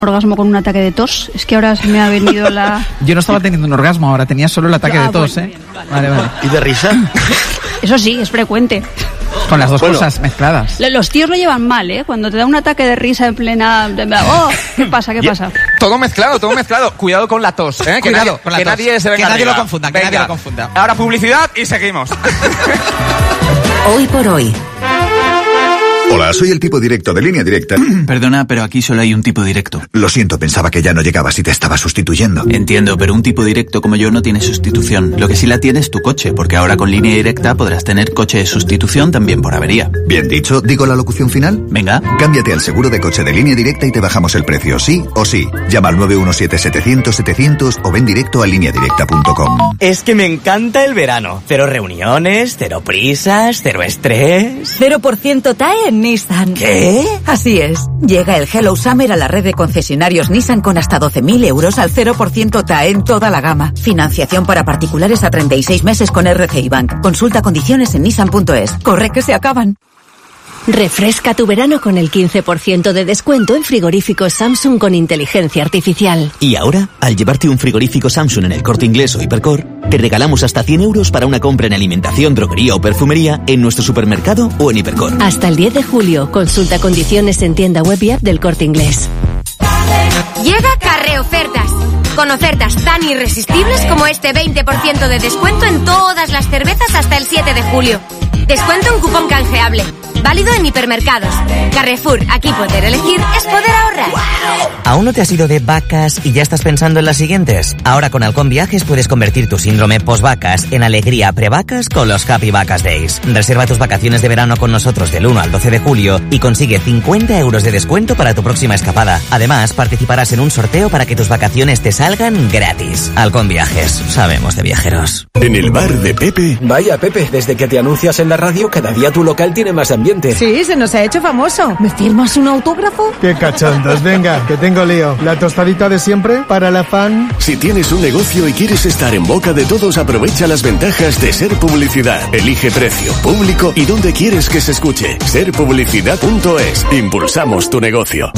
orgasmo con un ataque de tos. Es que ahora se me ha venido la... Yo no estaba teniendo un orgasmo ahora, tenía solo el ataque de tos, bueno, ¿eh? Bien, vale. ¿Y de risa? Eso sí, es frecuente. Con las dos cosas mezcladas. Los tíos lo llevan mal, ¿eh? Cuando te da un ataque de risa en plena... ¡Oh! ¿Qué pasa? ¿Qué pasa? Todo mezclado. Cuidado con la tos, ¿eh? Cuidado con la tos. Nadie se venga que nadie arriba. lo confunda, que nadie lo confunda. Ahora publicidad y seguimos. Hoy por hoy. Hola, soy el tipo directo de Línea Directa. Perdona, pero aquí solo hay un tipo directo. Lo siento, pensaba que ya no llegabas y te estaba sustituyendo. Entiendo, pero un tipo directo como yo no tiene sustitución. Lo que sí la tiene es tu coche, porque ahora con Línea Directa podrás tener coche de sustitución también por avería. Bien dicho, ¿digo la locución final? Venga. Cámbiate al seguro de coche de Línea Directa y te bajamos el precio, sí o sí. Llama al 917-700-700 o ven directo a lineadirecta.com. Es que me encanta el verano. Cero reuniones, cero prisas, cero estrés. 0% TAE en Nissan. ¿Qué? Así es. Llega el Hello Summer a la red de concesionarios Nissan con hasta 12.000 euros al 0% TAE en toda la gama. Financiación para particulares a 36 meses con RCI Bank. Consulta condiciones en nissan.es. Corre que se acaban. Refresca tu verano con el 15% de descuento en frigoríficos Samsung con inteligencia artificial. Y ahora, al llevarte un frigorífico Samsung en el Corte Inglés o Hipercor, te regalamos hasta 100 euros para una compra en alimentación, droguería o perfumería en nuestro supermercado o en Hipercor. Hasta el 10 de julio, consulta condiciones en tienda web y app del Corte Inglés. Llega Carre Ofertas, con ofertas tan irresistibles como este 20% de descuento en todas las cervezas hasta el 7 de julio. Descuento en cupón canjeable. Válido en hipermercados. Carrefour, aquí poder elegir es poder ahorrar. ¿Aún no te has ido de vacas y ya estás pensando en las siguientes? Ahora con Halcón Viajes puedes convertir tu síndrome post-vacas en alegría pre-vacas con los Happy Vacas Days. Reserva tus vacaciones de verano con nosotros del 1 al 12 de julio y consigue 50 euros de descuento para tu próxima escapada. Además, participarás en un sorteo para que tus vacaciones te salgan gratis. Halcón Viajes, sabemos de viajeros. En el bar de Pepe. Vaya, Pepe, desde que te anuncias en la radio, cada día tu local tiene más ambiente. Sí, se nos ha hecho famoso. ¿Me firmas un autógrafo? Qué cachondos, venga, que tengo lío. La tostadita de siempre para la fan. Si tienes un negocio y quieres estar en boca de todos, aprovecha las ventajas de Ser Publicidad. Elige precio, público y dónde quieres que se escuche. Serpublicidad.es. Impulsamos tu negocio.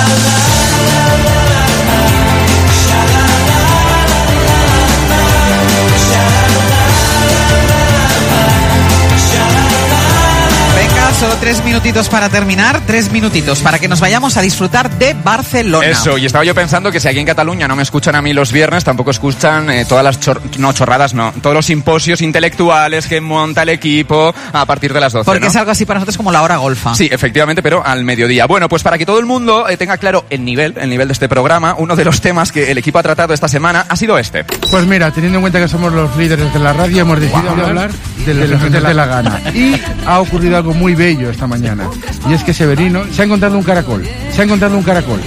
Solo 3 minutitos para terminar, 3 minutitos para que nos vayamos a disfrutar de Barcelona. Eso, y estaba yo pensando que si aquí en Cataluña no me escuchan a mí los viernes, tampoco escuchan todas las todos los simposios intelectuales que monta el equipo a partir de las 12. Porque ¿no? es algo así para nosotros como la hora golfa. Sí, efectivamente, pero al mediodía. Bueno, pues para que todo el mundo tenga claro el nivel de este programa, uno de los temas que el equipo ha tratado esta semana ha sido este. Pues mira, teniendo en cuenta que somos los líderes de la radio, hemos decidido hablar de lo que nos dé la gana. Y ha ocurrido algo muy bello esta mañana. Y es que Severino se ha encontrado un caracol. Se ha encontrado un caracol.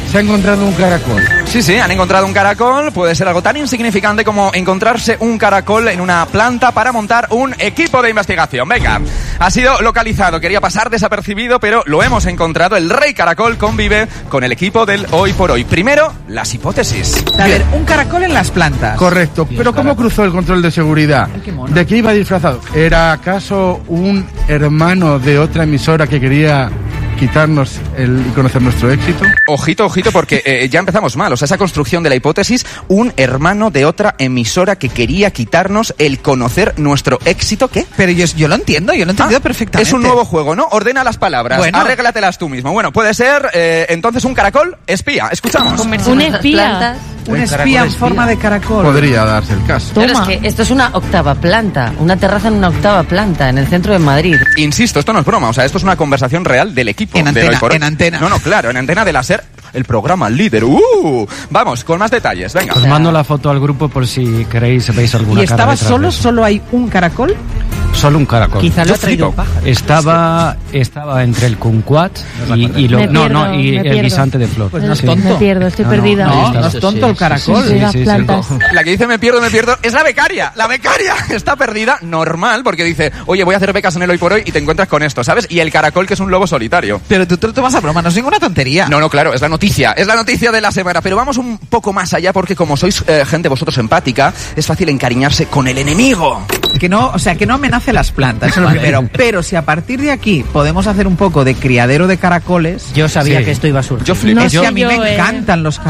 Sí, han encontrado un caracol. Puede ser algo tan insignificante como encontrarse un caracol en una planta para montar un equipo de investigación. Venga, ha sido localizado. Quería pasar desapercibido, pero lo hemos encontrado. El rey caracol convive con el equipo del Hoy por Hoy. Primero, las hipótesis. A ver, un caracol en las plantas. Correcto, pero ¿cómo cruzó el control de seguridad? ¿De qué iba disfrazado? ¿Era acaso un hermano de otra emisora que quería quitarnos y conocer nuestro éxito? Ojito, porque ya empezamos mal. O sea, esa construcción de la hipótesis, un hermano de otra emisora que quería quitarnos el conocer nuestro éxito, ¿qué? Pero yo lo entiendo, perfectamente. Es un nuevo juego, ¿no? Ordena las palabras, bueno, arréglatelas tú mismo. Bueno, puede ser, entonces, un caracol espía. Escuchamos. Un espía. Un espía en forma de caracol. Podría darse el caso. Pero es que esto es una octava planta, una terraza en una octava planta, en el centro de Madrid. Insisto, esto no es broma, o sea, esto es una conversación real del equipo. En antena. No, claro, en antena de la SER, el programa líder. Vamos, con más detalles, venga. Os mando la foto al grupo por si veis alguna cara. ¿Y estaba detrás solo? de eso. ¿Solo hay un caracol? Solo un caracol. Quizá lo ha traído pájaro. Estaba entre el kumquat y el guisante de flor. Pues no es tonto. Me pierdo, estoy perdida. No es tonto el caracol. Sí. La que dice me pierdo es la becaria. La becaria está perdida, normal, porque dice, oye, voy a hacer becas en el Hoy por Hoy y te encuentras con esto, ¿sabes? Y el caracol, que es un lobo solitario. Pero tú te lo tomas a broma, no es ninguna tontería. No, claro, es la noticia de la semana. Pero vamos un poco más allá, porque como sois gente vosotros empática, es fácil encariñarse con el enemigo. que no amenace las plantas. Pero si a partir de aquí podemos hacer un poco de criadero de caracoles. Yo sabía que esto iba a surgir. A mí me encantan los caracoles.